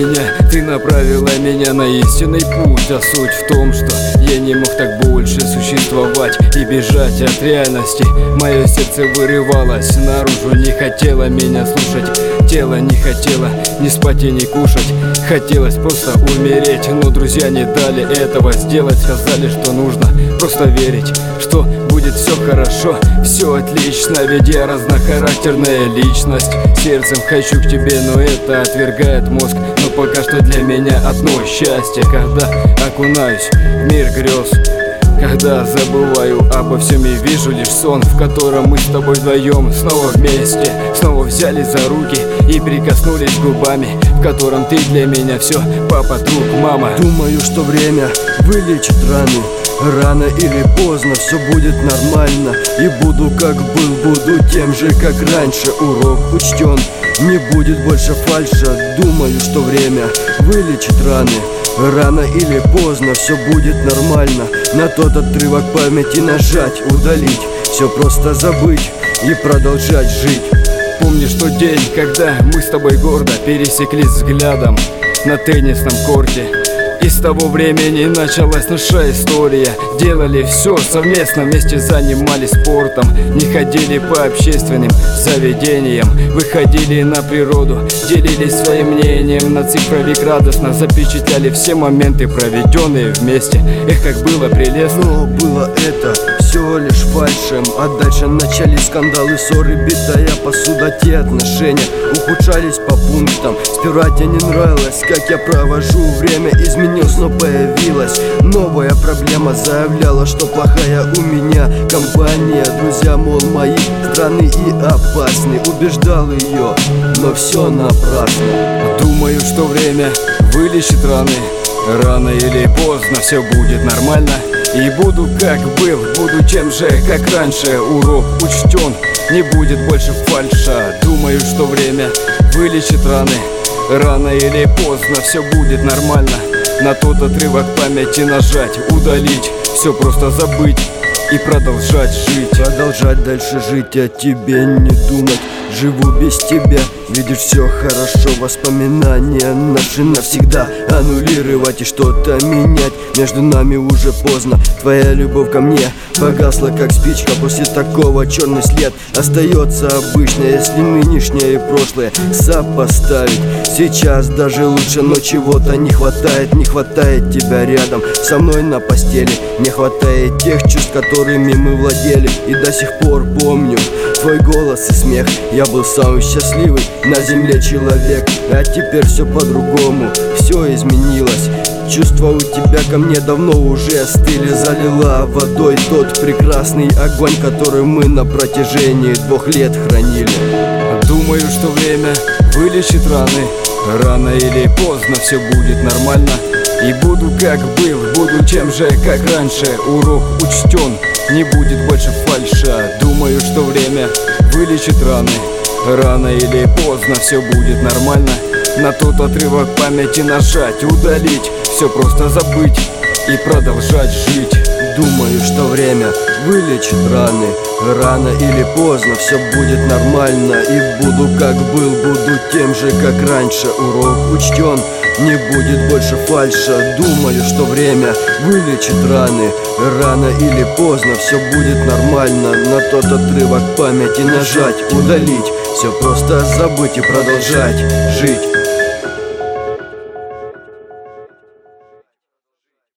меня, ты направила меня на истинный путь. А суть в том, что я не мог так больше существовать и бежать от реальности. Мое сердце вырывалось наружу, не хотело меня слушать. Тело не хотело ни спать и ни кушать. Хотелось просто умереть, но друзья не дали этого сделать. Сказали, что нужно просто верить, что будет все хорошо, все отлично. Ведь я разнохарактерная личность. Сердцем хочу к тебе, но это отвергает мозг. Но пока что для меня одно счастье, когда окунаюсь в мир грез, когда забываю обо всем и вижу лишь сон, в котором мы с тобой вдвоем снова вместе. Снова взяли за руки и прикоснулись губами, в котором ты для меня все, папа, друг, мама. Думаю, что время вылечит раны. Рано или поздно все будет нормально. И буду как был, буду тем же, как раньше. Урок учтен, не будет больше фальша. Думаю, что время вылечит раны. Рано или поздно все будет нормально. На тот отрывок памяти нажать, удалить. Все просто забыть и продолжать жить. Помнишь тот день, когда мы с тобой гордо пересеклись взглядом на теннисном корте? И с того времени началась наша история. Делали все совместно, вместе занимались спортом. Не ходили по общественным заведениям, выходили на природу, делились своим мнением. На цифровик радостно запечатляли все моменты, проведенные вместе. Эх, как было прелестно. Но было это все лишь фальшем. А дальше начались скандалы, ссоры, битая посуда. Те отношения ухудшались по пунктам. Сперва тебе не нравилось, как я провожу время. Изменилось, но появилась новая проблема. Заявляла, что плохая у меня компания. Друзья, мол, мои странны и опасны. Убеждал ее, но все напрасно. Думаю, что время вылечит раны. Рано или поздно все будет нормально. И буду как был, буду тем же, как раньше. Урок учтен, не будет больше фальша. Думаю, что время вылечит раны. Рано или поздно все будет нормально. На тот отрывок памяти нажать, удалить. Все просто забыть и продолжать жить. Продолжать дальше жить, о тебе не думать. Живу без тебя, видишь, все хорошо. Воспоминания наши навсегда аннулировать и что-то менять. Между нами уже поздно. Твоя любовь ко мне погасла, как спичка. После такого черный след остается обычно. Если нынешнее и прошлое сопоставить, сейчас даже лучше, но чего-то не хватает. Не хватает тебя рядом со мной на постели. Не хватает тех чувств, которыми мы владели. И до сих пор помню твой голос и смех. Я был самый счастливый на земле человек. А теперь все по-другому, все изменилось. Чувства у тебя ко мне давно уже остыли. Залила водой тот прекрасный огонь, который мы на протяжении 2 лет хранили. Думаю, что время вылечит раны. Рано или поздно все будет нормально. И буду как был, буду тем же, как раньше. Урок учтен, не будет больше фальша. Думаю, что время вылечит раны. Рано или поздно все будет нормально. На тот отрывок памяти нажать, удалить. Все просто забыть и продолжать жить. Думаю, что время вылечит раны. Рано или поздно все будет нормально. И буду как был, буду тем же, как раньше. Урок учтен, не будет больше фальша. Думаю, что время вылечит раны. Рано или поздно все будет нормально. На тот отрывок памяти нажать, удалить. Все просто забыть и продолжать жить.